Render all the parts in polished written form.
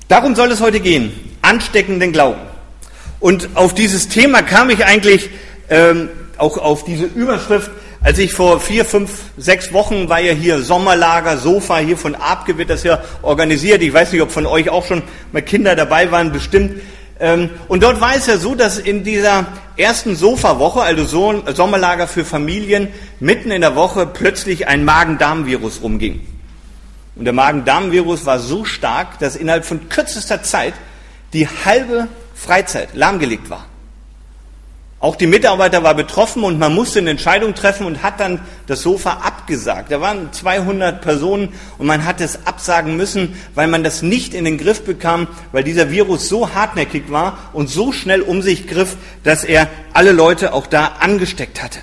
Darum soll es heute gehen, ansteckenden Glauben. Und auf dieses Thema kam ich eigentlich auch auf diese Überschrift, als ich vor 4, 5, 6 Wochen war ja hier Sommerlager, Sofa hier von Abke wird das ja organisiert. Ich weiß nicht, ob von euch auch schon mal Kinder dabei waren, bestimmt. Und dort war es ja so, dass in dieser ersten Sofa-Woche, also so ein Sommerlager für Familien, mitten in der Woche plötzlich ein Magen-Darm-Virus rumging. Und der Magen-Darm-Virus war so stark, dass innerhalb von kürzester Zeit die halbe Freizeit lahmgelegt war. Auch die Mitarbeiter waren betroffen und man musste eine Entscheidung treffen und hat dann das Sofa abgesagt. Da waren 200 Personen und man hat es absagen müssen, weil man das nicht in den Griff bekam, weil dieser Virus so hartnäckig war und so schnell um sich griff, dass er alle Leute auch da angesteckt hatte.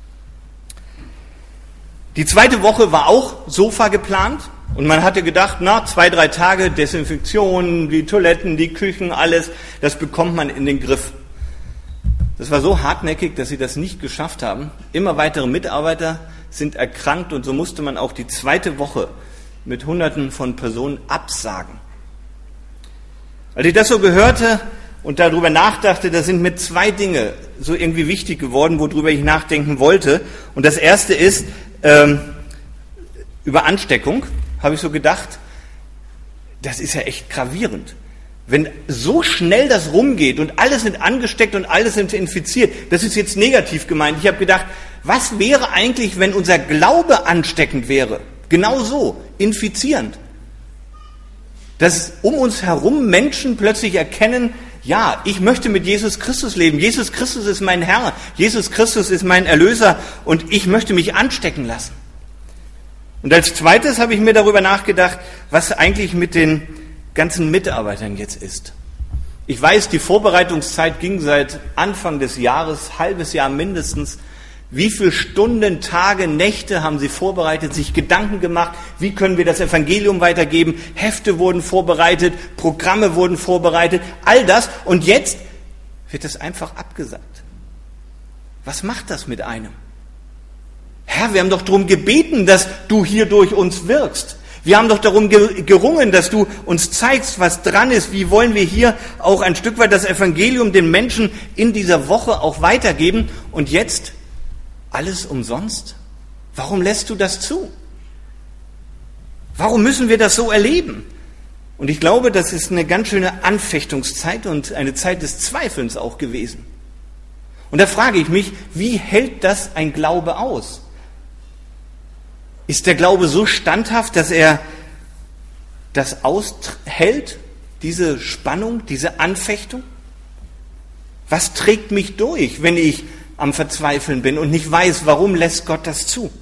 Die zweite Woche war auch Sofa geplant und man hatte gedacht, 2, 3 Tage Desinfektion, die Toiletten, die Küchen, alles, das bekommt man in den Griff. Das war so hartnäckig, dass sie das nicht geschafft haben. Immer weitere Mitarbeiter sind erkrankt und so musste man auch die zweite Woche mit Hunderten von Personen absagen. Als ich das so gehörte und darüber nachdachte, da sind mir 2 Dinge so irgendwie wichtig geworden, worüber ich nachdenken wollte. Und das erste ist, über Ansteckung habe ich so gedacht, das ist ja echt gravierend. Wenn so schnell das rumgeht und alle sind angesteckt und alle sind infiziert, das ist jetzt negativ gemeint. Ich habe gedacht, was wäre eigentlich, wenn unser Glaube ansteckend wäre? Genau so, infizierend. Dass um uns herum Menschen plötzlich erkennen, ja, ich möchte mit Jesus Christus leben. Jesus Christus ist mein Herr. Jesus Christus ist mein Erlöser und ich möchte mich anstecken lassen. Und als zweites habe ich mir darüber nachgedacht, was eigentlich mit den ganzen Mitarbeitern jetzt ist. Ich weiß, die Vorbereitungszeit ging seit Anfang des Jahres, halbes Jahr mindestens. Wie viele Stunden, Tage, Nächte haben sie vorbereitet, sich Gedanken gemacht, wie können wir das Evangelium weitergeben? Hefte wurden vorbereitet, Programme wurden vorbereitet, all das. Und jetzt wird das einfach abgesagt. Was macht das mit einem? Herr, wir haben doch darum gebeten, dass du hier durch uns wirkst. Wir haben doch darum gerungen, dass du uns zeigst, was dran ist. Wie wollen wir hier auch ein Stück weit das Evangelium den Menschen in dieser Woche auch weitergeben? Und jetzt alles umsonst? Warum lässt du das zu? Warum müssen wir das so erleben? Und ich glaube, das ist eine ganz schöne Anfechtungszeit und eine Zeit des Zweifelns auch gewesen. Und da frage ich mich, wie hält das ein Glaube aus? Ist der Glaube so standhaft, dass er das aushält, diese Spannung, diese Anfechtung? Was trägt mich durch, wenn ich am Verzweifeln bin und nicht weiß, warum lässt Gott das zu?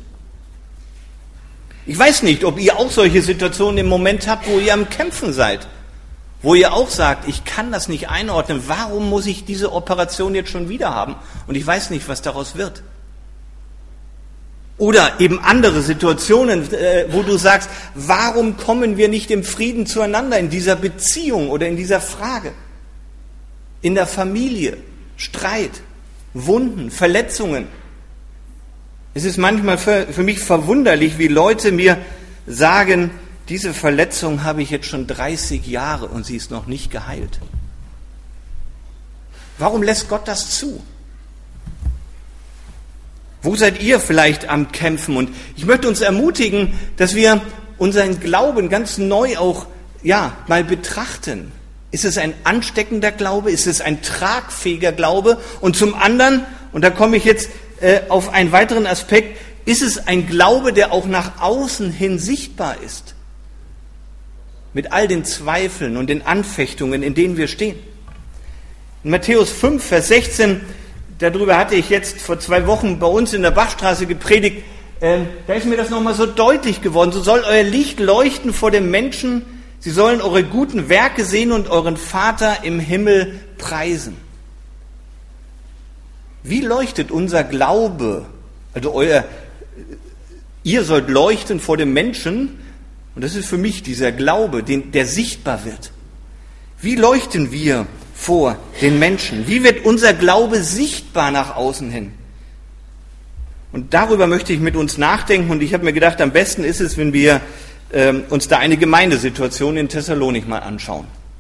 Ich weiß nicht, ob ihr auch solche Situationen im Moment habt, wo ihr am Kämpfen seid, wo ihr auch sagt, ich kann das nicht einordnen, warum muss ich diese Operation jetzt schon wieder haben? Und ich weiß nicht, was daraus wird. Oder eben andere Situationen, wo du sagst, warum kommen wir nicht im Frieden zueinander in dieser Beziehung oder in dieser Frage? In der Familie, Streit, Wunden, Verletzungen. Es ist manchmal für mich verwunderlich, wie Leute mir sagen, diese Verletzung habe ich jetzt schon 30 Jahre und sie ist noch nicht geheilt. Warum lässt Gott das zu? Wo seid ihr vielleicht am Kämpfen? Und ich möchte uns ermutigen, dass wir unseren Glauben ganz neu auch mal betrachten. Ist es ein ansteckender Glaube? Ist es ein tragfähiger Glaube? Und zum anderen, und da komme ich jetzt auf einen weiteren Aspekt, ist es ein Glaube, der auch nach außen hin sichtbar ist? Mit all den Zweifeln und den Anfechtungen, in denen wir stehen. In Matthäus 5, Vers 16, darüber hatte ich jetzt vor 2 Wochen bei uns in der Bachstraße gepredigt, da ist mir das nochmal so deutlich geworden. So soll euer Licht leuchten vor den Menschen, sie sollen eure guten Werke sehen und euren Vater im Himmel preisen. Wie leuchtet unser Glaube? Also ihr sollt leuchten vor den Menschen, und das ist für mich dieser Glaube, der sichtbar wird. Wie leuchten wir vor den Menschen? Wie wird unser Glaube sichtbar nach außen hin? Und darüber möchte ich mit uns nachdenken und ich habe mir gedacht, am besten ist es, wenn wir uns da eine Gemeindesituation in Thessalonik mal anschauen.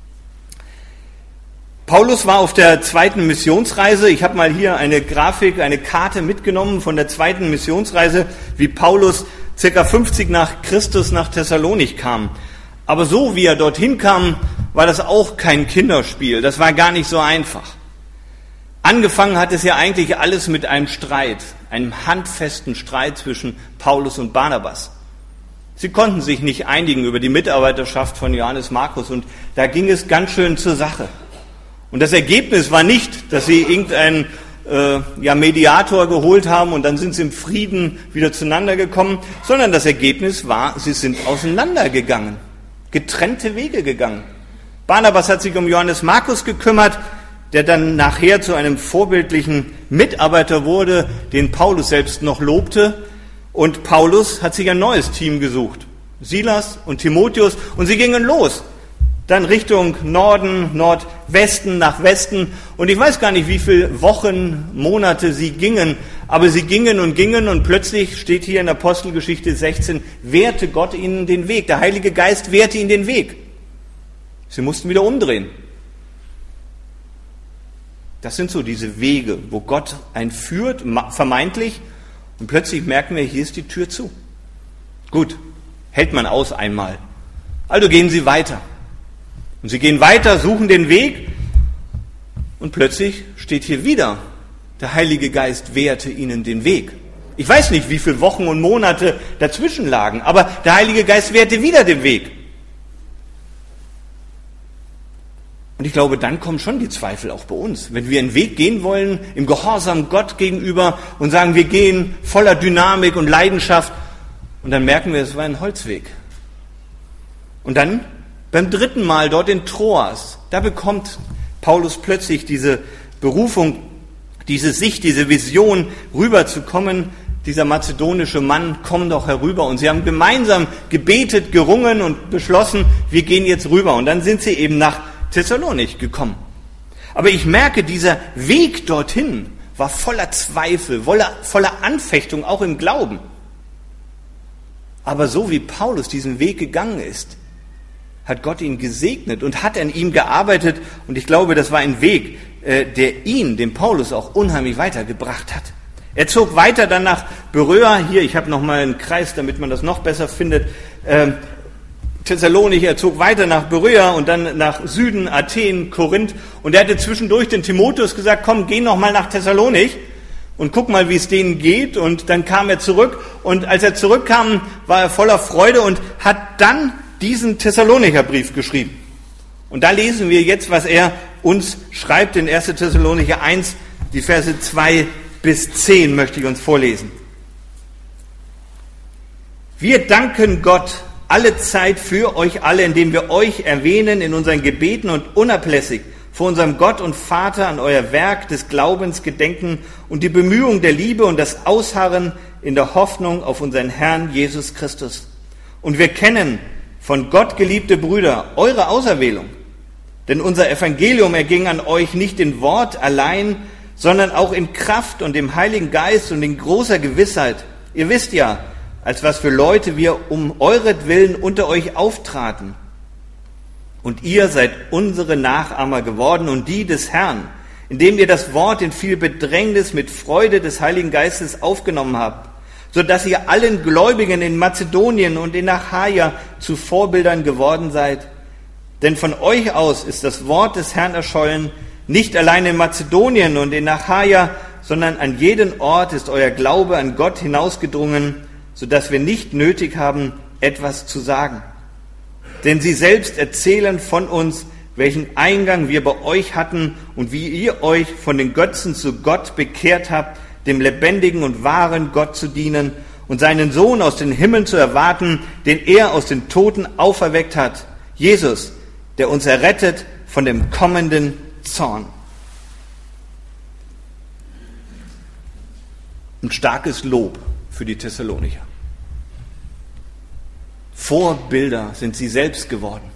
Paulus war auf der zweiten Missionsreise. Ich habe mal hier eine Grafik, eine Karte mitgenommen von der zweiten Missionsreise, wie Paulus ca. 50 nach Christus nach Thessalonik kam. Aber so wie er dorthin kam, war das auch kein Kinderspiel. Das war gar nicht so einfach. Angefangen hat es ja eigentlich alles mit einem Streit, einem handfesten Streit zwischen Paulus und Barnabas. Sie konnten sich nicht einigen über die Mitarbeiterschaft von Johannes Markus und da ging es ganz schön zur Sache. Und das Ergebnis war nicht, dass sie irgendeinen Mediator geholt haben und dann sind sie im Frieden wieder zueinander gekommen, sondern das Ergebnis war, sie sind auseinandergegangen, getrennte Wege gegangen. Barnabas hat sich um Johannes Markus gekümmert, der dann nachher zu einem vorbildlichen Mitarbeiter wurde, den Paulus selbst noch lobte. Und Paulus hat sich ein neues Team gesucht, Silas und Timotheus, und sie gingen los. Dann Richtung Norden, Nordwesten, nach Westen. Und ich weiß gar nicht, wie viele Wochen, Monate sie gingen. Aber sie gingen und plötzlich steht hier in Apostelgeschichte 16, wehrte Gott ihnen den Weg. Der Heilige Geist wehrte ihnen den Weg. Sie mussten wieder umdrehen. Das sind so diese Wege, wo Gott einen führt, vermeintlich. Und plötzlich merken wir, hier ist die Tür zu. Gut, hält man aus einmal. Also gehen sie weiter. Und sie gehen weiter, suchen den Weg und plötzlich steht hier wieder, der Heilige Geist wehrte ihnen den Weg. Ich weiß nicht, wie viele Wochen und Monate dazwischen lagen, aber der Heilige Geist wehrte wieder den Weg. Und ich glaube, dann kommen schon die Zweifel auch bei uns. Wenn wir einen Weg gehen wollen, im Gehorsam Gott gegenüber und sagen, wir gehen voller Dynamik und Leidenschaft und dann merken wir, es war ein Holzweg. Und dann beim dritten Mal dort in Troas, da bekommt Paulus plötzlich diese Berufung, diese Sicht, diese Vision, rüberzukommen. Dieser mazedonische Mann, komm doch herüber. Und sie haben gemeinsam gebetet, gerungen und beschlossen, wir gehen jetzt rüber. Und dann sind sie eben nach Thessalonik gekommen. Aber ich merke, dieser Weg dorthin war voller Zweifel, voller Anfechtung, auch im Glauben. Aber so wie Paulus diesen Weg gegangen ist, hat Gott ihn gesegnet und hat an ihm gearbeitet. Und ich glaube, das war ein Weg, der ihn, den Paulus, auch unheimlich weitergebracht hat. Er zog weiter dann nach Beröa. Hier, ich habe nochmal einen Kreis, damit man das noch besser findet. Thessalonik, er zog weiter nach Beröa und dann nach Süden, Athen, Korinth. Und er hatte zwischendurch den Timotheus gesagt, komm, geh nochmal nach Thessalonik und guck mal, wie es denen geht. Und dann kam er zurück. Und als er zurückkam, war er voller Freude und hat dann diesen Thessalonicher Brief geschrieben. Und da lesen wir jetzt, was er uns schreibt in 1. Thessalonicher 1, die Verse 2 bis 10 möchte ich uns vorlesen. Wir danken Gott alle Zeit für euch alle, indem wir euch erwähnen in unseren Gebeten und unablässig vor unserem Gott und Vater an euer Werk des Glaubens gedenken und die Bemühung der Liebe und das Ausharren in der Hoffnung auf unseren Herrn Jesus Christus. Und wir kennen von Gott geliebte Brüder eure Auserwählung, denn unser Evangelium erging an euch nicht in Wort allein, sondern auch in Kraft und im Heiligen Geist und in großer Gewissheit. Ihr wisst ja, als was für Leute wir um euretwillen unter euch auftraten. Und ihr seid unsere Nachahmer geworden und die des Herrn, indem ihr das Wort in viel Bedrängnis mit Freude des Heiligen Geistes aufgenommen habt, so dass ihr allen Gläubigen in Mazedonien und in Achaia zu Vorbildern geworden seid. Denn von euch aus ist das Wort des Herrn erschollen, nicht allein in Mazedonien und in Achaia, sondern an jeden Ort ist euer Glaube an Gott hinausgedrungen, so dass wir nicht nötig haben, etwas zu sagen. Denn sie selbst erzählen von uns, welchen Eingang wir bei euch hatten und wie ihr euch von den Götzen zu Gott bekehrt habt, dem lebendigen und wahren Gott zu dienen und seinen Sohn aus den Himmeln zu erwarten, den er aus den Toten auferweckt hat, Jesus, der uns errettet von dem kommenden Zorn. Ein starkes Lob für die Thessalonicher. Vorbilder sind sie selbst geworden.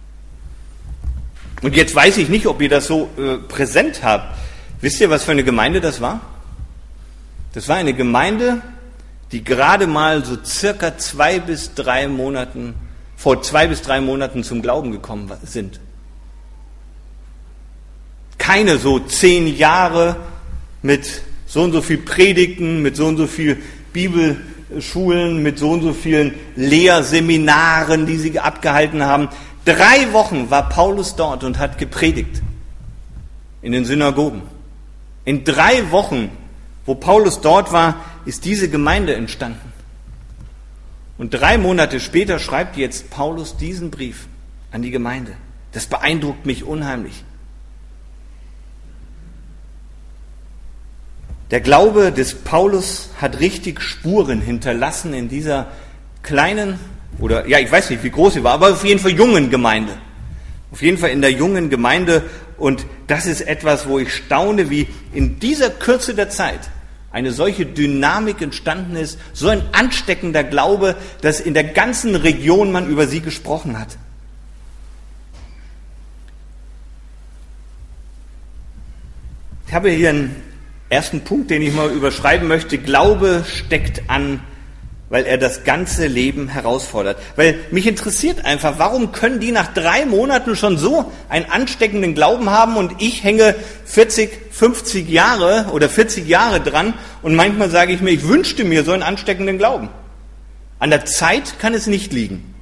Und jetzt weiß ich nicht, ob ihr das so präsent habt. Wisst ihr, was für eine Gemeinde das war? Das war eine Gemeinde, die gerade mal so circa 2 bis 3 Monaten, vor 2 bis 3 Monaten zum Glauben gekommen sind. keine so 10 Jahre mit so und so viel Predigten, mit so und so viel Bibelschulen, mit so und so vielen Lehrseminaren, die sie abgehalten haben. 3 Wochen war Paulus dort und hat gepredigt in den Synagogen. In 3 Wochen, wo Paulus dort war, ist diese Gemeinde entstanden. Und 3 Monate später schreibt jetzt Paulus diesen Brief an die Gemeinde. Das beeindruckt mich unheimlich. Der Glaube des Paulus hat richtig Spuren hinterlassen in dieser kleinen, oder ja, ich weiß nicht, wie groß sie war, aber auf jeden Fall jungen Gemeinde. Auf jeden Fall in der jungen Gemeinde. Und das ist etwas, wo ich staune, wie in dieser Kürze der Zeit eine solche Dynamik entstanden ist, so ein ansteckender Glaube, dass in der ganzen Region man über sie gesprochen hat. Ich habe hier einen ersten Punkt, den ich mal überschreiben möchte. Glaube steckt an, weil er das ganze Leben herausfordert. Weil mich interessiert einfach, warum können die nach 3 Monaten schon so einen ansteckenden Glauben haben und ich hänge 50 Jahre dran und manchmal sage ich mir, ich wünschte mir so einen ansteckenden Glauben. An der Zeit kann es nicht liegen.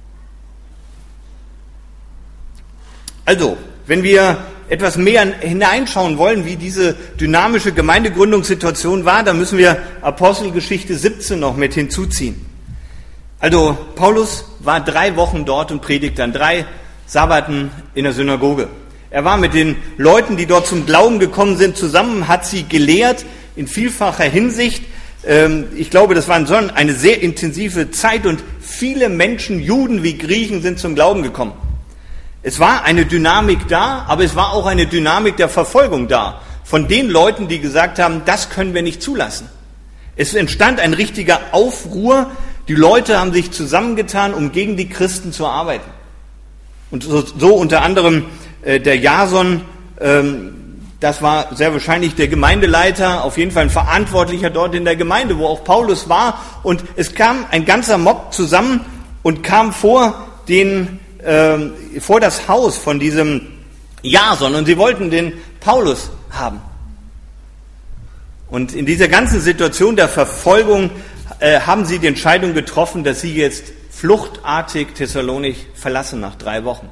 Also, wenn wir etwas mehr hineinschauen wollen, wie diese dynamische Gemeindegründungssituation war, dann müssen wir Apostelgeschichte 17 noch mit hinzuziehen. Also Paulus war 3 Wochen dort und predigte an 3 Sabbaten in der Synagoge. Er war mit den Leuten, die dort zum Glauben gekommen sind, zusammen, hat sie gelehrt in vielfacher Hinsicht. Ich glaube, das war eine sehr intensive Zeit und viele Menschen, Juden wie Griechen, sind zum Glauben gekommen. Es war eine Dynamik da, aber es war auch eine Dynamik der Verfolgung da. Von den Leuten, die gesagt haben, das können wir nicht zulassen. Es entstand ein richtiger Aufruhr. Die Leute haben sich zusammengetan, um gegen die Christen zu arbeiten. Und so unter anderem der Jason, das war sehr wahrscheinlich der Gemeindeleiter, auf jeden Fall ein Verantwortlicher dort in der Gemeinde, wo auch Paulus war. Und es kam ein ganzer Mob zusammen und kam vor das Haus von diesem Jason und sie wollten den Paulus haben. Und in dieser ganzen Situation der Verfolgung haben sie die Entscheidung getroffen, dass sie jetzt fluchtartig Thessalonich verlassen nach 3 Wochen.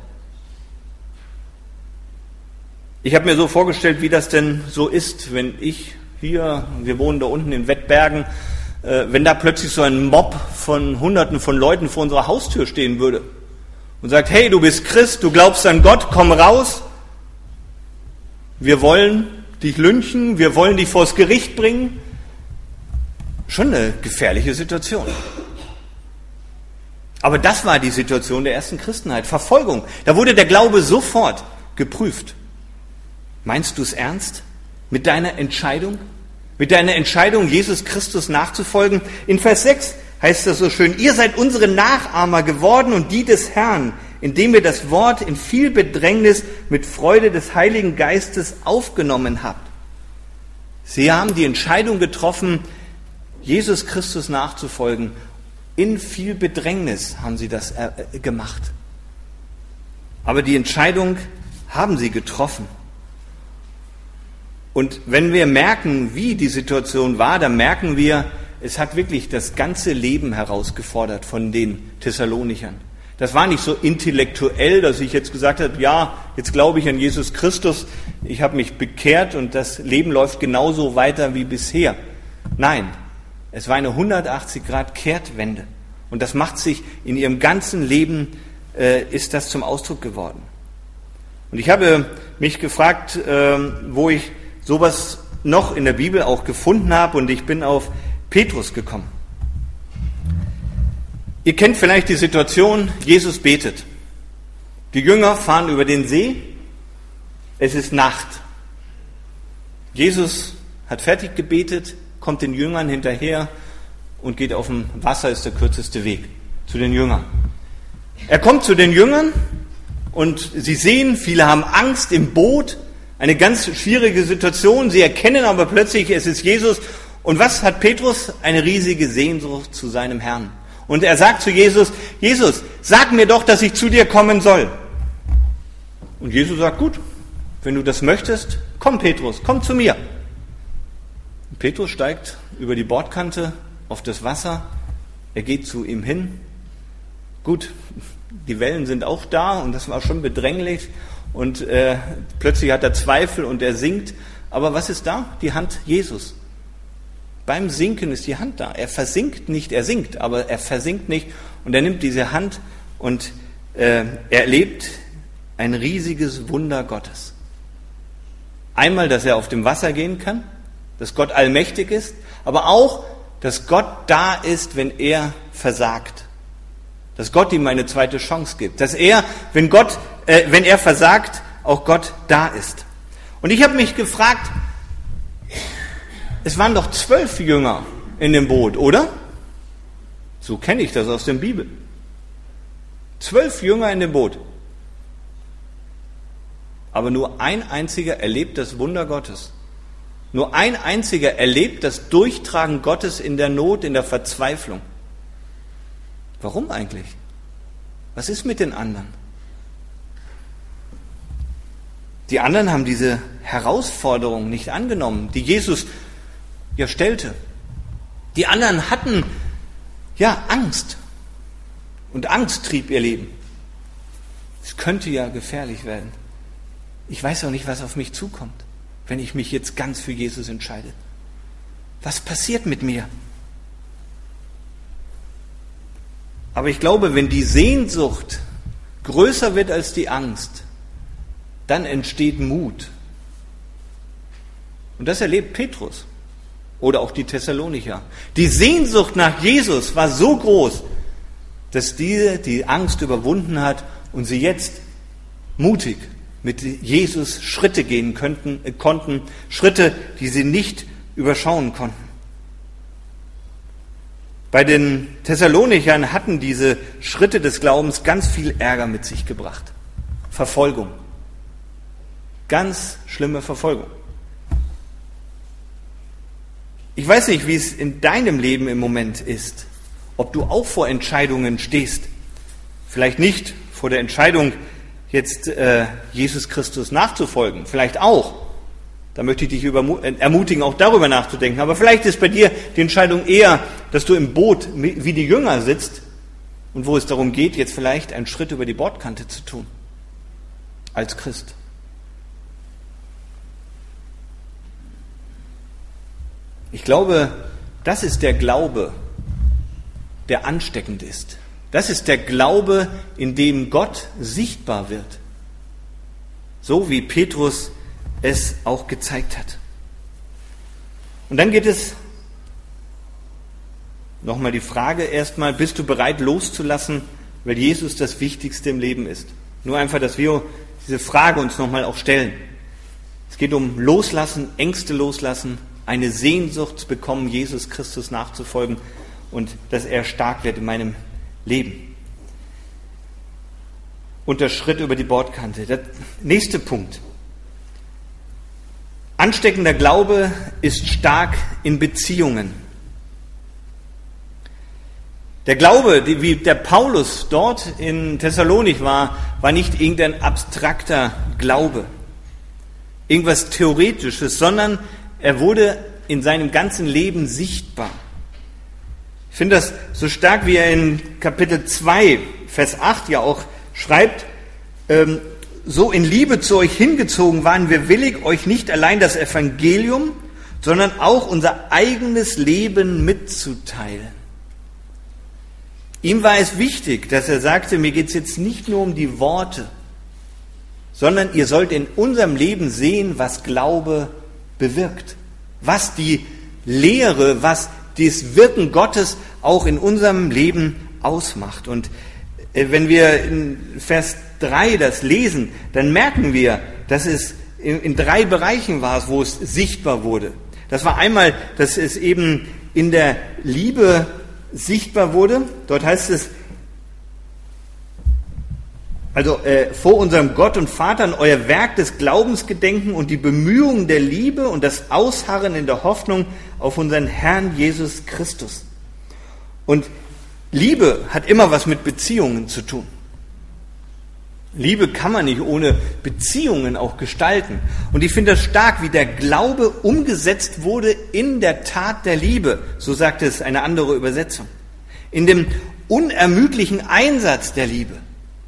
Ich habe mir so vorgestellt, wie das denn so ist, wenn wir wohnen da unten in Wettbergen, wenn da plötzlich so ein Mob von Hunderten von Leuten vor unserer Haustür stehen würde. Und sagt, hey, du bist Christ, du glaubst an Gott, komm raus. Wir wollen dich lynchen, wir wollen dich vors Gericht bringen. Schon eine gefährliche Situation. Aber das war die Situation der ersten Christenheit, Verfolgung. Da wurde der Glaube sofort geprüft. Meinst du es ernst mit deiner Entscheidung? Mit deiner Entscheidung, Jesus Christus nachzufolgen? In Vers 6 heißt das so schön, ihr seid unsere Nachahmer geworden und die des Herrn, indem ihr das Wort in viel Bedrängnis mit Freude des Heiligen Geistes aufgenommen habt. Sie haben die Entscheidung getroffen, Jesus Christus nachzufolgen. In viel Bedrängnis haben sie das gemacht. Aber die Entscheidung haben sie getroffen. Und wenn wir merken, wie die Situation war, dann merken wir, es hat wirklich das ganze Leben herausgefordert von den Thessalonichern. Das war nicht so intellektuell, dass ich jetzt gesagt habe, ja, jetzt glaube ich an Jesus Christus, ich habe mich bekehrt und das Leben läuft genauso weiter wie bisher. Nein, es war eine 180-Grad-Kehrtwende. Und das macht sich in ihrem ganzen Leben, ist das zum Ausdruck geworden. Und ich habe mich gefragt, wo ich sowas noch in der Bibel auch gefunden habe, und ich bin auf Petrus gekommen. Ihr kennt vielleicht die Situation, Jesus betet. Die Jünger fahren über den See, es ist Nacht. Jesus hat fertig gebetet, kommt den Jüngern hinterher und geht auf dem Wasser, ist der kürzeste Weg zu den Jüngern. Er kommt zu den Jüngern und sie sehen, viele haben Angst im Boot, eine ganz schwierige Situation, sie erkennen aber plötzlich, es ist Jesus. Und was hat Petrus? Eine riesige Sehnsucht zu seinem Herrn. Und er sagt zu Jesus, Jesus, sag mir doch, dass ich zu dir kommen soll. Und Jesus sagt, gut, wenn du das möchtest, komm Petrus, komm zu mir. Und Petrus steigt über die Bordkante auf das Wasser, er geht zu ihm hin. Gut, die Wellen sind auch da und das war schon bedränglich und plötzlich hat er Zweifel und er sinkt. Aber was ist da? Die Hand Jesus. Beim Sinken ist die Hand da. Er versinkt nicht, er sinkt, aber er versinkt nicht. Und er nimmt diese Hand und er erlebt ein riesiges Wunder Gottes. Einmal, dass er auf dem Wasser gehen kann, dass Gott allmächtig ist, aber auch, dass Gott da ist, wenn er versagt. Dass Gott ihm eine zweite Chance gibt. Dass er, wenn er versagt, auch Gott da ist. Und ich habe mich gefragt, es waren doch 12 Jünger in dem Boot, oder? So kenne ich das aus der Bibel. 12 Jünger in dem Boot. Aber nur ein einziger erlebt das Wunder Gottes. Nur ein einziger erlebt das Durchtragen Gottes in der Not, in der Verzweiflung. Warum eigentlich? Was ist mit den anderen? Die anderen haben diese Herausforderung nicht angenommen, die Jesus ja stellte. Die anderen hatten Angst. Und Angst trieb ihr Leben. Es könnte ja gefährlich werden. Ich weiß auch nicht, was auf mich zukommt, wenn ich mich jetzt ganz für Jesus entscheide. Was passiert mit mir? Aber ich glaube, wenn die Sehnsucht größer wird als die Angst, dann entsteht Mut. Und das erlebt Petrus oder auch die Thessalonicher. Die Sehnsucht nach Jesus war so groß, dass diese die Angst überwunden hat und sie jetzt mutig mit Jesus Schritte gehen konnten, Schritte, die sie nicht überschauen konnten. Bei den Thessalonichern hatten diese Schritte des Glaubens ganz viel Ärger mit sich gebracht. Verfolgung. Ganz schlimme Verfolgung. Ich weiß nicht, wie es in deinem Leben im Moment ist. Ob du auch vor Entscheidungen stehst. Vielleicht nicht vor der Entscheidung, jetzt Jesus Christus nachzufolgen. Vielleicht auch. Da möchte ich dich ermutigen, auch darüber nachzudenken. Aber vielleicht ist bei dir die Entscheidung eher, dass du im Boot wie die Jünger sitzt und wo es darum geht, jetzt vielleicht einen Schritt über die Bordkante zu tun. Als Christ. Ich glaube, das ist der Glaube, der ansteckend ist. Das ist der Glaube, in dem Gott sichtbar wird. So wie Petrus es auch gezeigt hat. Und dann geht es nochmal die Frage erstmal, bist du bereit loszulassen, weil Jesus das Wichtigste im Leben ist? Nur einfach, dass wir diese Frage uns nochmal auch stellen. Es geht um Loslassen, Ängste loslassen, eine Sehnsucht bekommen, Jesus Christus nachzufolgen und dass er stark wird in meinem Leben. Und der Schritt über die Bordkante. Der nächste Punkt. Ansteckender Glaube ist stark in Beziehungen. Der Glaube, wie der Paulus dort in Thessalonik war nicht irgendein abstrakter Glaube, irgendwas Theoretisches, sondern er wurde in seinem ganzen Leben sichtbar. Ich finde das so stark, wie er in Kapitel 2, Vers 8 ja auch schreibt, so in Liebe zu euch hingezogen waren wir willig, euch nicht allein das Evangelium, sondern auch unser eigenes Leben mitzuteilen. Ihm war es wichtig, dass er sagte, mir geht es jetzt nicht nur um die Worte, sondern ihr sollt in unserem Leben sehen, was Glaube bewirkt. Was die Lehre, was das Wirken Gottes auch in unserem Leben ausmacht. Und wenn wir in Vers 3 das lesen, dann merken wir, dass es in 3 Bereichen war, wo es sichtbar wurde. Das war einmal, dass es eben in der Liebe sichtbar wurde. Dort heißt es, also vor unserem Gott und Vater an euer Werk des Glaubens gedenken und die Bemühungen der Liebe und das Ausharren in der Hoffnung auf unseren Herrn Jesus Christus. Und Liebe hat immer was mit Beziehungen zu tun. Liebe kann man nicht ohne Beziehungen auch gestalten. Und ich finde das stark, wie der Glaube umgesetzt wurde in der Tat der Liebe. So sagt es eine andere Übersetzung. In dem unermüdlichen Einsatz der Liebe.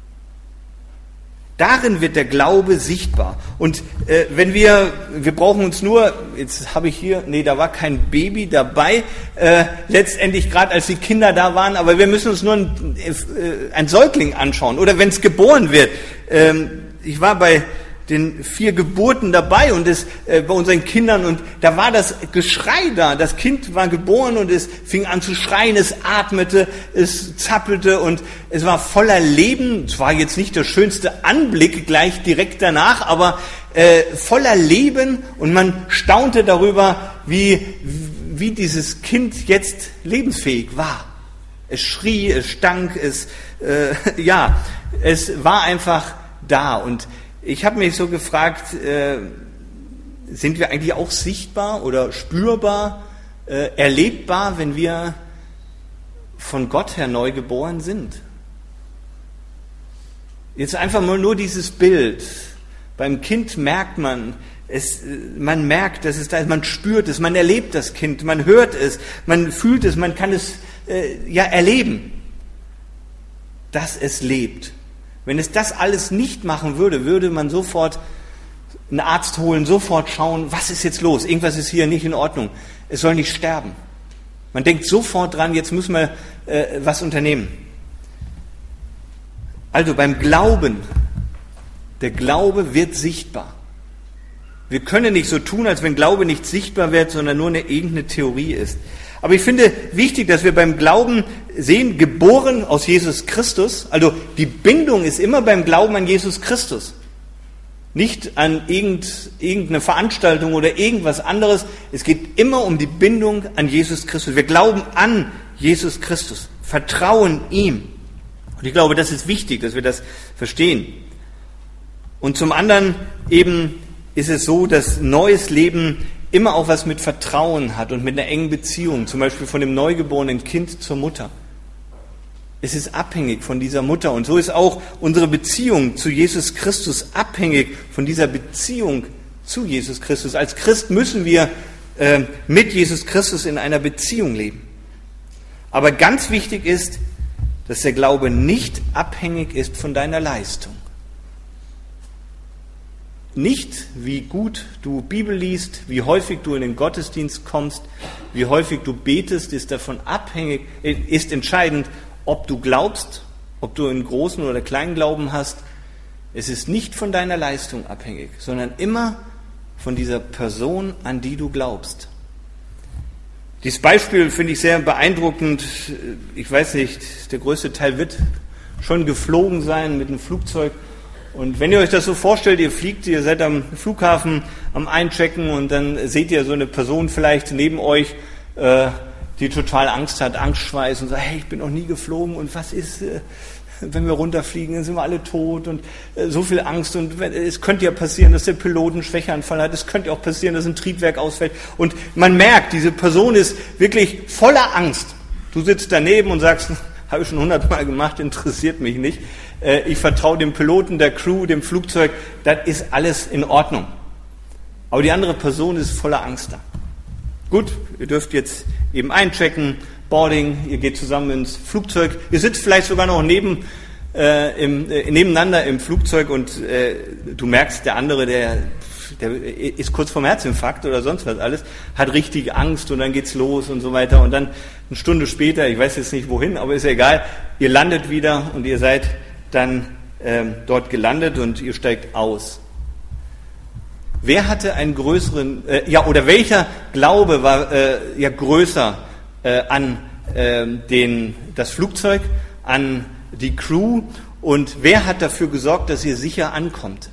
Darin wird der Glaube sichtbar. Und wenn wir brauchen uns nur, jetzt habe ich hier, da war kein Baby dabei, letztendlich gerade als die Kinder da waren, aber wir müssen uns nur ein Säugling anschauen. Oder wenn es geboren wird. Ich war bei den 4 Geburten dabei und bei unseren Kindern und da war das Geschrei da. Das Kind war geboren und es fing an zu schreien, es atmete, es zappelte und es war voller Leben. Es war jetzt nicht der schönste Anblick gleich direkt danach, aber voller Leben und man staunte darüber, wie dieses Kind jetzt lebensfähig war. Es schrie, es stank, es war einfach da und ich habe mich so gefragt, sind wir eigentlich auch sichtbar oder spürbar, erlebbar, wenn wir von Gott her neu geboren sind? Jetzt einfach mal nur dieses Bild. Beim Kind merkt man merkt, dass es da ist, man spürt es, man erlebt das Kind, man hört es, man fühlt es, man kann es erleben, dass es lebt. Wenn es das alles nicht machen würde, würde man sofort einen Arzt holen, sofort schauen, was ist jetzt los? Irgendwas ist hier nicht in Ordnung. Es soll nicht sterben. Man denkt sofort dran, jetzt müssen wir was unternehmen. Also beim Glauben, der Glaube wird sichtbar. Wir können nicht so tun, als wenn Glaube nicht sichtbar wird, sondern nur irgendeine Theorie ist. Aber ich finde wichtig, dass wir beim Glauben sehen, geboren aus Jesus Christus, also die Bindung ist immer beim Glauben an Jesus Christus. Nicht an irgendeine Veranstaltung oder irgendwas anderes. Es geht immer um die Bindung an Jesus Christus. Wir glauben an Jesus Christus, vertrauen ihm. Und ich glaube, das ist wichtig, dass wir das verstehen. Und zum anderen eben ist es so, dass neues Leben immer auch was mit Vertrauen hat und mit einer engen Beziehung, zum Beispiel von dem neugeborenen Kind zur Mutter. Es ist abhängig von dieser Mutter und so ist auch unsere Beziehung zu Jesus Christus abhängig von dieser Beziehung zu Jesus Christus. Als Christ müssen wir mit Jesus Christus in einer Beziehung leben. Aber ganz wichtig ist, dass der Glaube nicht abhängig ist von deiner Leistung. Nicht, wie gut du Bibel liest, wie häufig du in den Gottesdienst kommst, wie häufig du betest, ist entscheidend, ob du glaubst, ob du einen großen oder kleinen Glauben hast. Es ist nicht von deiner Leistung abhängig, sondern immer von dieser Person, an die du glaubst. Dieses Beispiel finde ich sehr beeindruckend. Ich weiß nicht, der größte Teil wird schon geflogen sein mit einem Flugzeug. Und wenn ihr euch das so vorstellt, ihr seid am Flughafen am Einchecken und dann seht ihr so eine Person vielleicht neben euch, die total Angst hat, Angstschweiß und sagt, hey, ich bin noch nie geflogen und was ist, wenn wir runterfliegen, dann sind wir alle tot und so viel Angst und es könnte ja passieren, dass der Pilot einen Schwächeanfall hat, es könnte auch passieren, dass ein Triebwerk ausfällt und man merkt, diese Person ist wirklich voller Angst. Du sitzt daneben und sagst, habe ich schon 100-mal gemacht, interessiert mich nicht. Ich vertraue dem Piloten, der Crew, dem Flugzeug, das ist alles in Ordnung. Aber die andere Person ist voller Angst da. Gut, ihr dürft jetzt eben einchecken, Boarding, ihr geht zusammen ins Flugzeug, ihr sitzt vielleicht sogar noch nebeneinander im Flugzeug und du merkst, der andere, der ist kurz vorm Herzinfarkt oder sonst was alles, hat richtig Angst und dann geht's los und so weiter und dann eine Stunde später, ich weiß jetzt nicht wohin, aber ist ja egal, ihr landet wieder und ihr seid dann dort gelandet und ihr steigt aus. Wer hatte einen größeren, oder welcher Glaube war größer an das Flugzeug, an die Crew und wer hat dafür gesorgt, dass ihr sicher ankommt?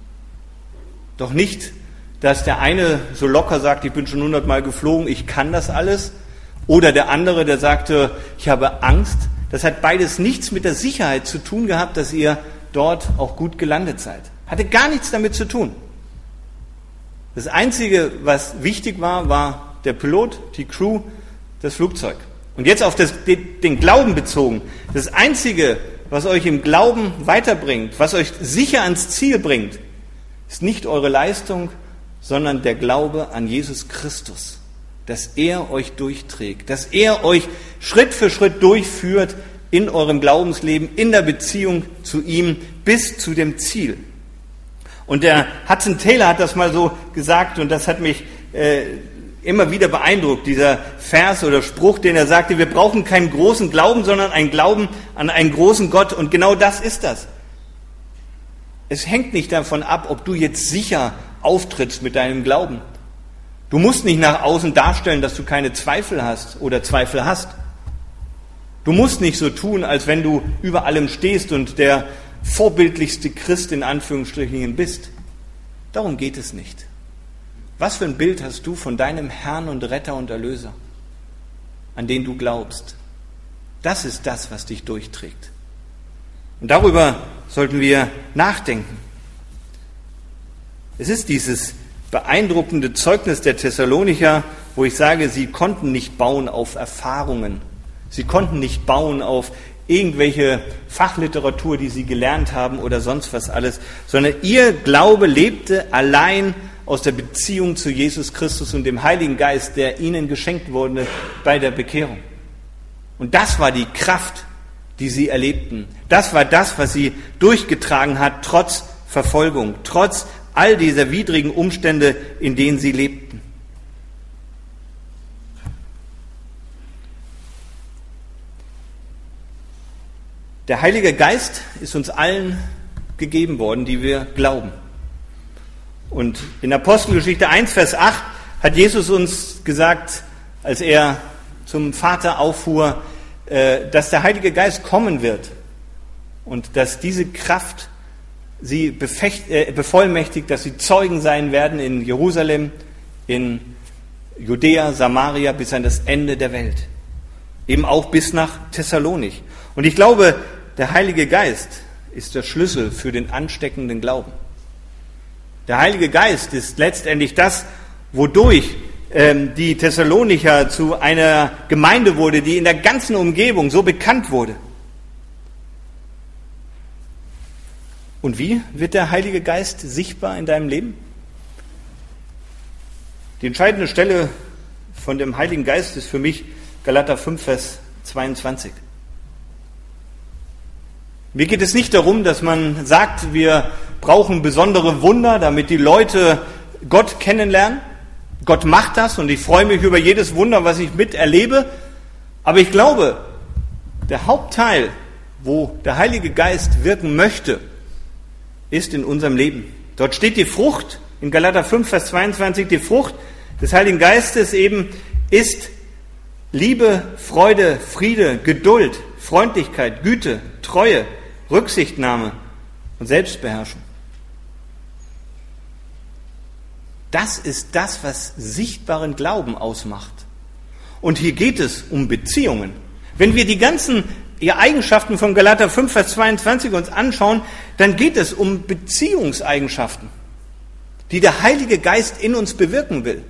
Doch nicht, dass der eine so locker sagt, ich bin schon 100-mal geflogen, ich kann das alles, oder der andere, der sagte, ich habe Angst. Das hat beides nichts mit der Sicherheit zu tun gehabt, dass ihr dort auch gut gelandet seid. Hatte gar nichts damit zu tun. Das Einzige, was wichtig war, war der Pilot, die Crew, das Flugzeug. Und jetzt auf den Glauben bezogen. Das Einzige, was euch im Glauben weiterbringt, was euch sicher ans Ziel bringt, ist nicht eure Leistung, sondern der Glaube an Jesus Christus, dass er euch durchträgt, dass er euch Schritt für Schritt durchführt in eurem Glaubensleben, in der Beziehung zu ihm bis zu dem Ziel. Und der Hudson Taylor hat das mal so gesagt und das hat mich immer wieder beeindruckt, dieser Vers oder Spruch, den er sagte, wir brauchen keinen großen Glauben, sondern einen Glauben an einen großen Gott und genau das ist das. Es hängt nicht davon ab, ob du jetzt sicher auftrittst mit deinem Glauben. Du musst nicht nach außen darstellen, dass du keine Zweifel hast oder Zweifel hast. Du musst nicht so tun, als wenn du über allem stehst und der vorbildlichste Christ in Anführungsstrichen bist. Darum geht es nicht. Was für ein Bild hast du von deinem Herrn und Retter und Erlöser, an den du glaubst? Das ist das, was dich durchträgt. Und darüber sollten wir nachdenken. Es ist dieses beeindruckende Zeugnis der Thessalonicher, wo ich sage, sie konnten nicht bauen auf Erfahrungen. Sie konnten nicht bauen auf irgendwelche Fachliteratur, die sie gelernt haben oder sonst was alles, sondern ihr Glaube lebte allein aus der Beziehung zu Jesus Christus und dem Heiligen Geist, der ihnen geschenkt wurde bei der Bekehrung. Und das war die Kraft, die sie erlebten. Das war das, was sie durchgetragen hat, trotz Verfolgung, trotz all dieser widrigen Umstände, in denen sie lebten. Der Heilige Geist ist uns allen gegeben worden, die wir glauben. Und in Apostelgeschichte 1, Vers 8 hat Jesus uns gesagt, als er zum Vater auffuhr, dass der Heilige Geist kommen wird und dass diese Kraft sie bevollmächtigt, dass sie Zeugen sein werden in Jerusalem, in Judäa, Samaria bis an das Ende der Welt. Eben auch bis nach Thessalonich. Und ich glaube, der Heilige Geist ist der Schlüssel für den ansteckenden Glauben. Der Heilige Geist ist letztendlich das, wodurch die Thessalonicher zu einer Gemeinde wurde, die in der ganzen Umgebung so bekannt wurde. Und wie wird der Heilige Geist sichtbar in deinem Leben? Die entscheidende Stelle von dem Heiligen Geist ist für mich Galater 5, Vers 22. Mir geht es nicht darum, dass man sagt, wir brauchen besondere Wunder, damit die Leute Gott kennenlernen. Gott macht das und ich freue mich über jedes Wunder, was ich miterlebe. Aber ich glaube, der Hauptteil, wo der Heilige Geist wirken möchte, ist in unserem Leben. Dort steht die Frucht, in Galater 5, Vers 22, die Frucht des Heiligen Geistes eben ist Liebe, Freude, Friede, Geduld, Freundlichkeit, Güte, Treue, Rücksichtnahme und Selbstbeherrschung. Das ist das, was sichtbaren Glauben ausmacht. Und hier geht es um Beziehungen. Wenn wir die ganzen Eigenschaften von Galater 5, Vers 22 uns anschauen, dann geht es um Beziehungseigenschaften, die der Heilige Geist in uns bewirken will.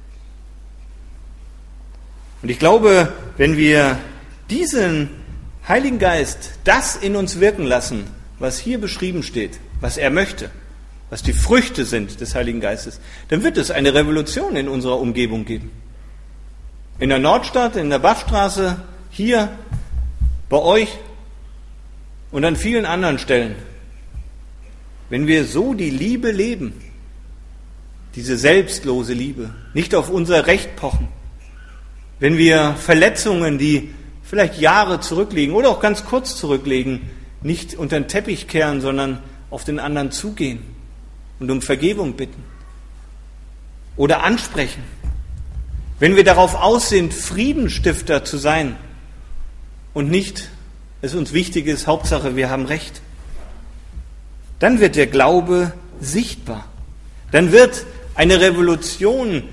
Und ich glaube, wenn wir diesen Heiligen Geist das in uns wirken lassen, was hier beschrieben steht, was er möchte, was die Früchte sind des Heiligen Geistes, dann wird es eine Revolution in unserer Umgebung geben. In der Nordstadt, in der Bachstraße, hier, bei euch und an vielen anderen Stellen. Wenn wir so die Liebe leben, diese selbstlose Liebe, nicht auf unser Recht pochen, wenn wir Verletzungen, die vielleicht Jahre zurückliegen oder auch ganz kurz zurückliegen, nicht unter den Teppich kehren, sondern auf den anderen zugehen und um Vergebung bitten oder ansprechen. Wenn wir darauf aus sind, Friedensstifter zu sein und nicht, es uns wichtig ist, Hauptsache wir haben Recht, dann wird der Glaube sichtbar. Dann wird eine Revolution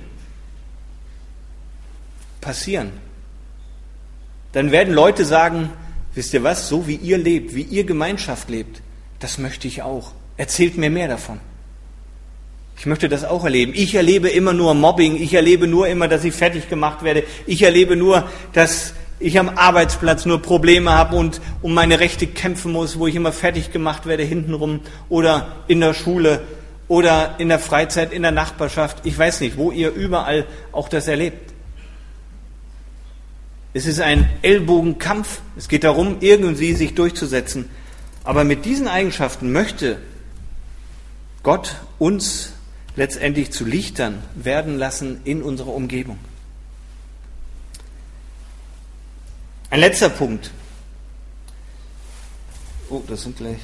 passieren. Dann werden Leute sagen, wisst ihr was, so wie ihr lebt, wie ihr Gemeinschaft lebt, das möchte ich auch. Erzählt mir mehr davon. Ich möchte das auch erleben. Ich erlebe immer nur Mobbing, ich erlebe nur immer, dass ich fertig gemacht werde, ich erlebe nur, dass ich am Arbeitsplatz nur Probleme habe und um meine Rechte kämpfen muss, wo ich immer fertig gemacht werde hintenrum oder in der Schule oder in der Freizeit, in der Nachbarschaft. Ich weiß nicht, wo ihr überall auch das erlebt. Es ist ein Ellbogenkampf. Es geht darum, irgendwie sich durchzusetzen. Aber mit diesen Eigenschaften möchte Gott uns letztendlich zu Lichtern werden lassen in unserer Umgebung. Ein letzter Punkt. Oh, das sind gleich.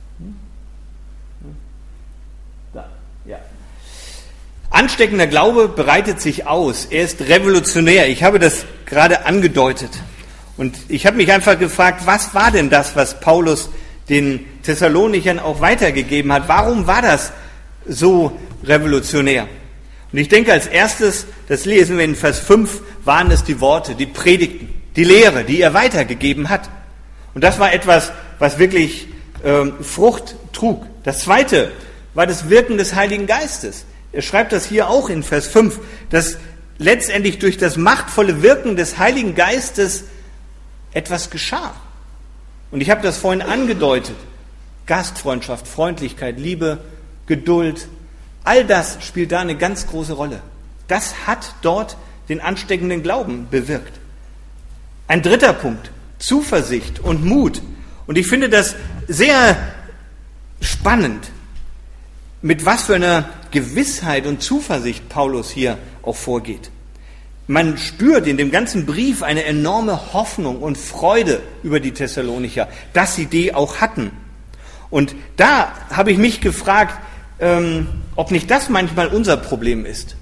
Da, ja. Ansteckender Glaube breitet sich aus. Er ist revolutionär. Ich habe das gerade angedeutet. Und ich habe mich einfach gefragt, was war denn das, was Paulus den Thessalonichern auch weitergegeben hat? Warum war das so revolutionär? Und ich denke, als erstes, das lesen wir in Vers 5, waren es die Worte, die Predigten, die Lehre, die er weitergegeben hat. Und das war etwas, was wirklich Frucht trug. Das Zweite war das Wirken des Heiligen Geistes. Er schreibt das hier auch in Vers 5, dass letztendlich durch das machtvolle Wirken des Heiligen Geistes etwas geschah. Und ich habe das vorhin angedeutet. Gastfreundschaft, Freundlichkeit, Liebe, Geduld, all das spielt da eine ganz große Rolle. Das hat dort den ansteckenden Glauben bewirkt. Ein dritter Punkt, Zuversicht und Mut. Und ich finde das sehr spannend, mit was für einer Gewissheit und Zuversicht Paulus hier auch vorgeht. Man spürt in dem ganzen Brief eine enorme Hoffnung und Freude über die Thessalonicher, dass sie die auch hatten. Und da habe ich mich gefragt, ob nicht das manchmal unser Problem ist.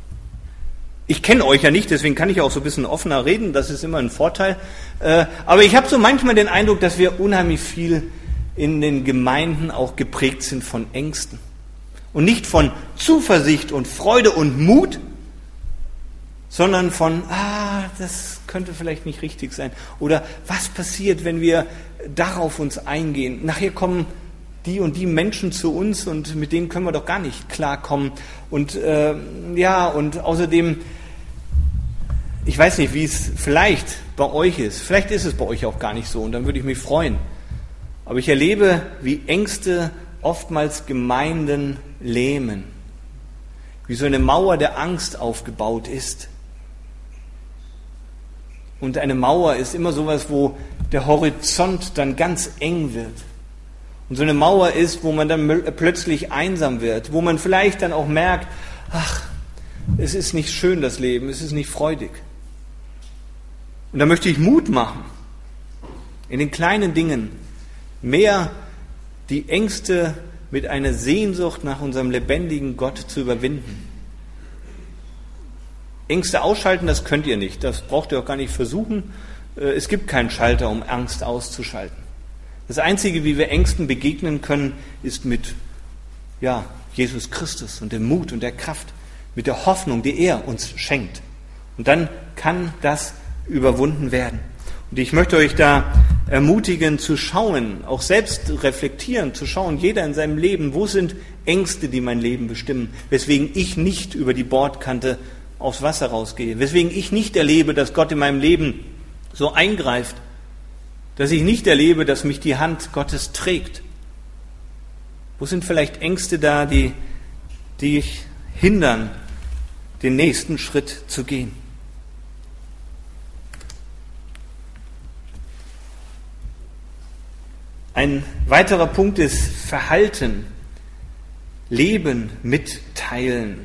Ich kenne euch ja nicht, deswegen kann ich auch so ein bisschen offener reden, das ist immer ein Vorteil. Aber ich habe so manchmal den Eindruck, dass wir unheimlich viel in den Gemeinden auch geprägt sind von Ängsten. Und nicht von Zuversicht und Freude und Mut, sondern von, das könnte vielleicht nicht richtig sein. Oder was passiert, wenn wir darauf uns eingehen? Nachher kommen die und die Menschen zu uns und mit denen können wir doch gar nicht klarkommen. Und und außerdem, ich weiß nicht, wie es vielleicht bei euch ist. Vielleicht ist es bei euch auch gar nicht so und dann würde ich mich freuen. Aber ich erlebe, wie Ängste oftmals Gemeinden lähmen. Wie so eine Mauer der Angst aufgebaut ist. Und eine Mauer ist immer sowas, wo der Horizont dann ganz eng wird. Und so eine Mauer ist, wo man dann plötzlich einsam wird, wo man vielleicht dann auch merkt, es ist nicht schön, das Leben, es ist nicht freudig. Und da möchte ich Mut machen, in den kleinen Dingen mehr die Ängste mit einer Sehnsucht nach unserem lebendigen Gott zu überwinden. Ängste ausschalten, das könnt ihr nicht, das braucht ihr auch gar nicht versuchen. Es gibt keinen Schalter, um Angst auszuschalten. Das Einzige, wie wir Ängsten begegnen können, ist mit Jesus Christus und dem Mut und der Kraft, mit der Hoffnung, die er uns schenkt. Und dann kann das überwunden werden. Und ich möchte euch da ermutigen zu schauen, auch selbst reflektieren, zu schauen, jeder in seinem Leben, wo sind Ängste, die mein Leben bestimmen, weswegen ich nicht über die Bordkante aufs Wasser rausgehe, weswegen ich nicht erlebe, dass Gott in meinem Leben so eingreift, dass ich nicht erlebe, dass mich die Hand Gottes trägt. Wo sind vielleicht Ängste da, die dich hindern, den nächsten Schritt zu gehen? Ein weiterer Punkt ist Verhalten, Leben, Mitteilen.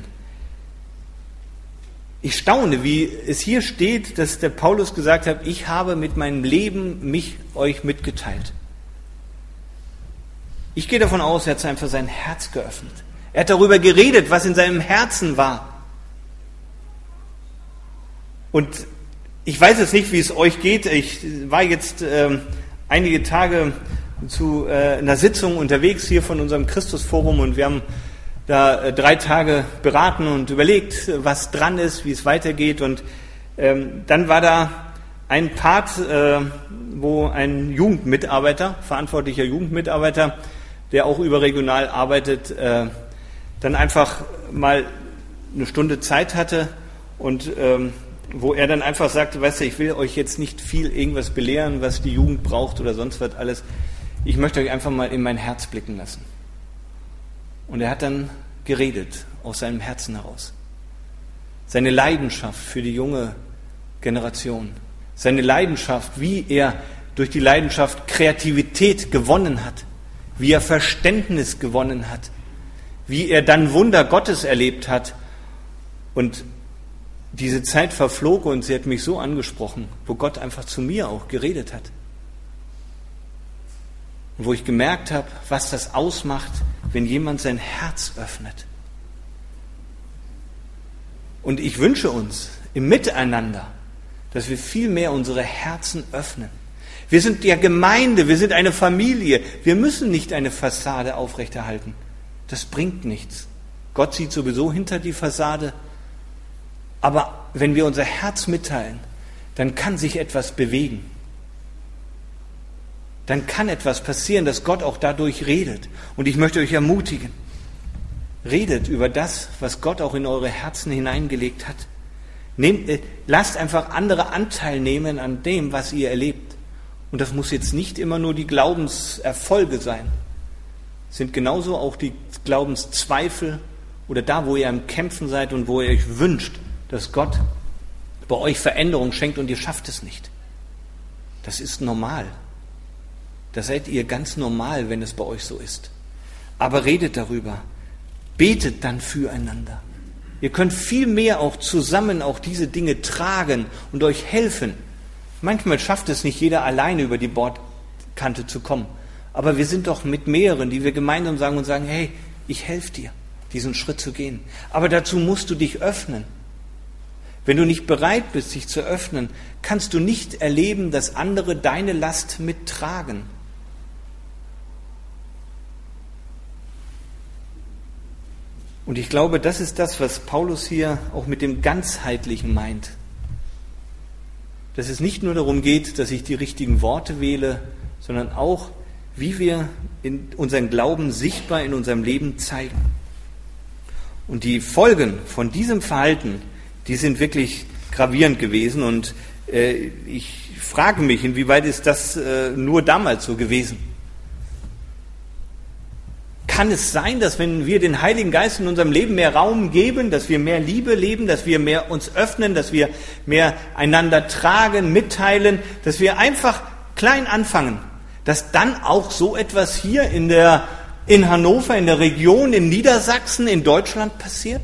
Ich staune, wie es hier steht, dass der Paulus gesagt hat, ich habe mit meinem Leben euch mitgeteilt. Ich gehe davon aus, er hat einfach sein Herz geöffnet. Er hat darüber geredet, was in seinem Herzen war. Und ich weiß jetzt nicht, wie es euch geht. Ich war jetzt einige Tage zu einer Sitzung unterwegs hier von unserem Christusforum und wir haben da 3 Tage beraten und überlegt, was dran ist, wie es weitergeht. Und dann war da ein Part, wo ein Jugendmitarbeiter, verantwortlicher Jugendmitarbeiter, der auch überregional arbeitet, dann einfach mal eine Stunde Zeit hatte und wo er dann einfach sagte, weißt du, ich will euch jetzt nicht viel irgendwas belehren, was die Jugend braucht oder sonst was alles. Ich möchte euch einfach mal in mein Herz blicken lassen. Und er hat dann geredet aus seinem Herzen heraus. Seine Leidenschaft für die junge Generation. Seine Leidenschaft, wie er durch die Leidenschaft Kreativität gewonnen hat. Wie er Verständnis gewonnen hat. Wie er dann Wunder Gottes erlebt hat. Und diese Zeit verflog und sie hat mich so angesprochen, wo Gott einfach zu mir auch geredet hat. Und wo ich gemerkt habe, was das ausmacht, wenn jemand sein Herz öffnet. Und ich wünsche uns im Miteinander, dass wir viel mehr unsere Herzen öffnen. Wir sind ja Gemeinde, wir sind eine Familie. Wir müssen nicht eine Fassade aufrechterhalten. Das bringt nichts. Gott sieht sowieso hinter die Fassade. Aber wenn wir unser Herz mitteilen, dann kann sich etwas bewegen. Dann kann etwas passieren, dass Gott auch dadurch redet. Und ich möchte euch ermutigen, redet über das, was Gott auch in eure Herzen hineingelegt hat. Lasst einfach andere Anteil nehmen an dem, was ihr erlebt. Und das muss jetzt nicht immer nur die Glaubenserfolge sein. Es sind genauso auch die Glaubenszweifel oder da, wo ihr am Kämpfen seid und wo ihr euch wünscht, dass Gott bei euch Veränderung schenkt und ihr schafft es nicht. Das ist normal. Da seid ihr ganz normal, wenn es bei euch so ist. Aber redet darüber. Betet dann füreinander. Ihr könnt viel mehr auch zusammen auch diese Dinge tragen und euch helfen. Manchmal schafft es nicht jeder alleine über die Bordkante zu kommen. Aber wir sind doch mit mehreren, die wir gemeinsam sagen, hey, ich helfe dir, diesen Schritt zu gehen. Aber dazu musst du dich öffnen. Wenn du nicht bereit bist, dich zu öffnen, kannst du nicht erleben, dass andere deine Last mittragen. Und ich glaube, das ist das, was Paulus hier auch mit dem Ganzheitlichen meint. Dass es nicht nur darum geht, dass ich die richtigen Worte wähle, sondern auch, wie wir in unseren Glauben sichtbar in unserem Leben zeigen. Und die Folgen von diesem Verhalten, die sind wirklich gravierend gewesen. Und ich frage mich, inwieweit ist das nur damals so gewesen? Kann es sein, dass wenn wir den Heiligen Geist in unserem Leben mehr Raum geben, dass wir mehr Liebe leben, dass wir mehr uns öffnen, dass wir mehr einander tragen, mitteilen, dass wir einfach klein anfangen, dass dann auch so etwas hier in Hannover, in der Region, in Niedersachsen, in Deutschland passiert?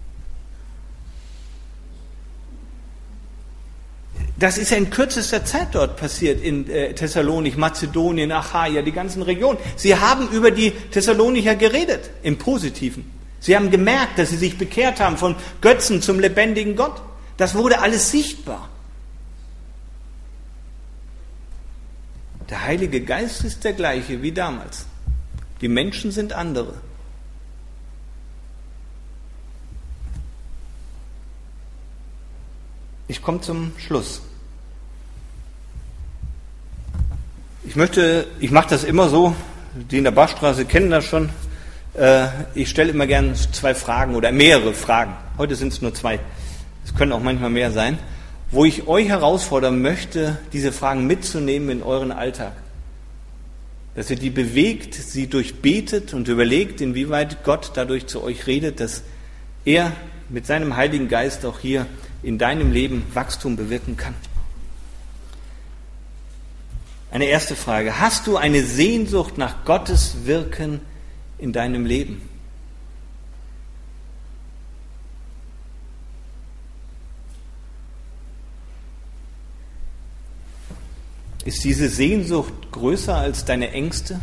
Das ist ja in kürzester Zeit dort passiert, in Thessalonik, Mazedonien, Achaia, die ganzen Regionen. Sie haben über die Thessalonicher geredet, im Positiven. Sie haben gemerkt, dass sie sich bekehrt haben von Götzen zum lebendigen Gott. Das wurde alles sichtbar. Der Heilige Geist ist der gleiche wie damals. Die Menschen sind andere. Ich komme zum Schluss. Ich mache das immer so, die in der Bachstraße kennen das schon. Ich stelle immer gern 2 Fragen oder mehrere Fragen. Heute sind es nur 2. Es können auch manchmal mehr sein, wo ich euch herausfordern möchte, diese Fragen mitzunehmen in euren Alltag. Dass ihr die bewegt, sie durchbetet und überlegt, inwieweit Gott dadurch zu euch redet, dass er mit seinem Heiligen Geist auch hier in deinem Leben Wachstum bewirken kann. Eine erste Frage. Hast du eine Sehnsucht nach Gottes Wirken in deinem Leben? Ist diese Sehnsucht größer als deine Ängste?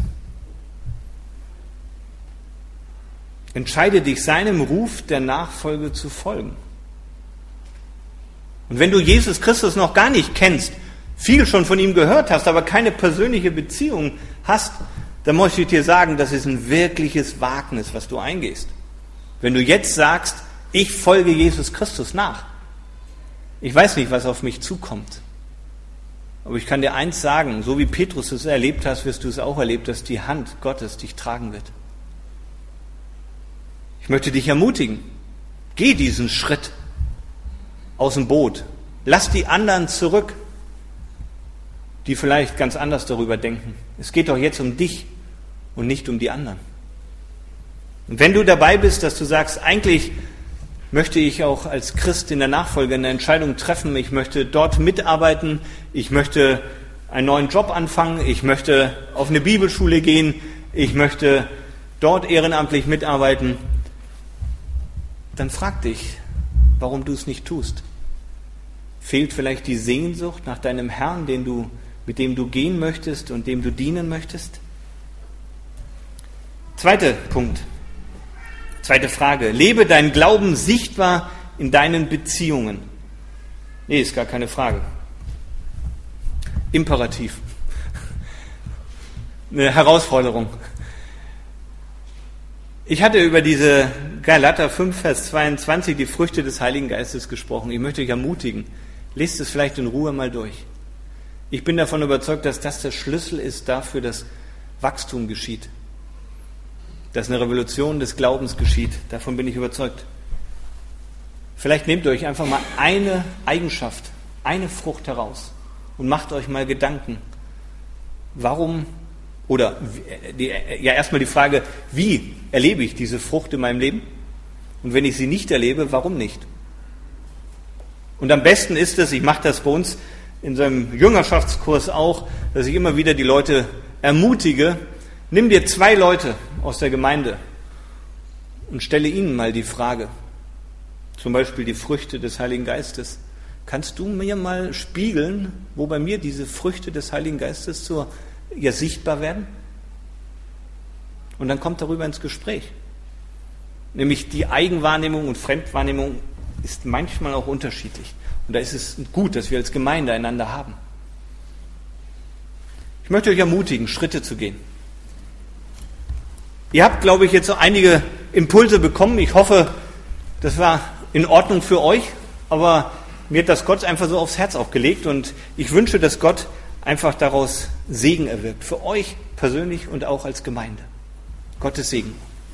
Entscheide dich, seinem Ruf der Nachfolge zu folgen. Und wenn du Jesus Christus noch gar nicht kennst, viel schon von ihm gehört hast, aber keine persönliche Beziehung hast, dann möchte ich dir sagen, das ist ein wirkliches Wagnis, was du eingehst. Wenn du jetzt sagst, ich folge Jesus Christus nach. Ich weiß nicht, was auf mich zukommt. Aber ich kann dir eins sagen, so wie Petrus es erlebt hast, wirst du es auch erlebt, dass die Hand Gottes dich tragen wird. Ich möchte dich ermutigen, geh diesen Schritt aus dem Boot, Lass die anderen zurück, die vielleicht ganz anders darüber denken. Es geht doch jetzt um dich und nicht um die anderen. Und wenn du dabei bist, dass du sagst, eigentlich möchte ich auch als Christ in der Nachfolge eine Entscheidung treffen, ich möchte dort mitarbeiten, ich möchte einen neuen Job anfangen, ich möchte auf eine Bibelschule gehen, ich möchte dort ehrenamtlich mitarbeiten, dann frag dich, warum du es nicht tust. Fehlt vielleicht die Sehnsucht nach deinem Herrn, mit dem du gehen möchtest und dem du dienen möchtest? Zweiter Punkt, zweite Frage. Lebe deinen Glauben sichtbar in deinen Beziehungen. Nee, ist gar keine Frage. Imperativ. Eine Herausforderung. Ich hatte über diese Galater 5, Vers 22, die Früchte des Heiligen Geistes gesprochen. Ich möchte euch ermutigen, lest es vielleicht in Ruhe mal durch. Ich bin davon überzeugt, dass das der Schlüssel ist dafür, dass Wachstum geschieht. Dass eine Revolution des Glaubens geschieht. Davon bin ich überzeugt. Vielleicht nehmt ihr euch einfach mal eine Eigenschaft, eine Frucht heraus und macht euch mal Gedanken. Warum, oder erstmal die Frage, wie erlebe ich diese Frucht in meinem Leben? Und wenn ich sie nicht erlebe, warum nicht? Und am besten ist es, ich mache das bei uns in so einem Jüngerschaftskurs auch, dass ich immer wieder die Leute ermutige, nimm dir 2 Leute aus der Gemeinde und stelle ihnen mal die Frage, zum Beispiel die Früchte des Heiligen Geistes. Kannst du mir mal spiegeln, wo bei mir diese Früchte des Heiligen Geistes sichtbar werden? Und dann kommt darüber ins Gespräch. Nämlich die Eigenwahrnehmung und Fremdwahrnehmung ist manchmal auch unterschiedlich. Und da ist es gut, dass wir als Gemeinde einander haben. Ich möchte euch ermutigen, Schritte zu gehen. Ihr habt, glaube ich, jetzt so einige Impulse bekommen. Ich hoffe, das war in Ordnung für euch. Aber mir hat das Gott einfach so aufs Herz auch gelegt. Und ich wünsche, dass Gott einfach daraus Segen erwirkt. Für euch persönlich und auch als Gemeinde. Gottes Segen.